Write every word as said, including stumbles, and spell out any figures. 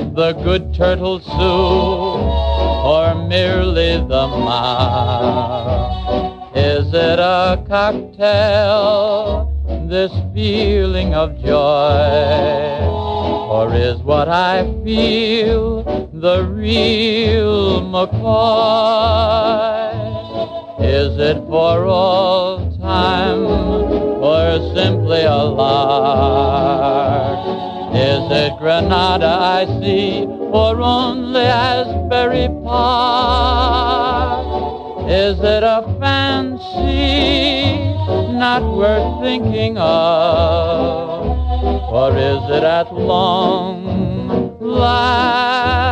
the good turtle soup, or merely the mouth? Is it a cocktail, this feeling of joy? Or is what I feel the real McCoy? Is it for all time, or simply a lark? Is it Granada I see, or only Asbury Park? Is it a fancy not worth thinking of? Or is it at long last